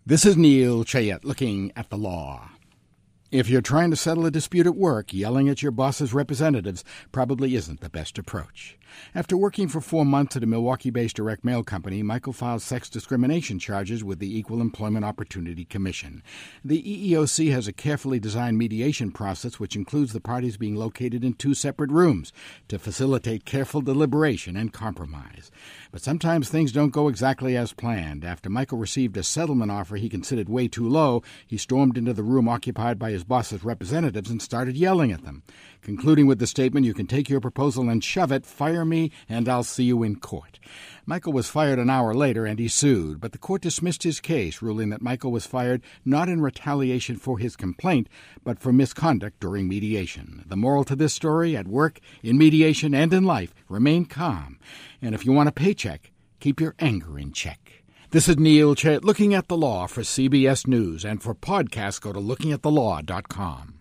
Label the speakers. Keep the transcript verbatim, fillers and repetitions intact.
Speaker 1: This is Neil Chayet looking at the law. If you're trying to settle a dispute at work, yelling at your boss's representatives probably isn't the best approach. After working for four months at a Milwaukee-based direct mail company, Michael filed sex discrimination charges with the Equal Employment Opportunity Commission. The E E O C has a carefully designed mediation process which includes the parties being located in two separate rooms to facilitate careful deliberation and compromise. But sometimes things don't go exactly as planned. After Michael received a settlement offer he considered way too low, he stormed into the room occupied by his boss's representatives and started yelling at them, concluding with the statement, "You can take your proposal and shove it, fire me, and I'll see you in court." Michael was fired an hour later and he sued, but the court dismissed his case, ruling that Michael was fired not in retaliation for his complaint, but for misconduct during mediation. The moral to this story: at work, in mediation, and in life, remain calm. And if you want a paycheck, keep your anger in check. This is Neil Chayet looking at the law for C B S News, and for podcasts, go to looking at the law dot com.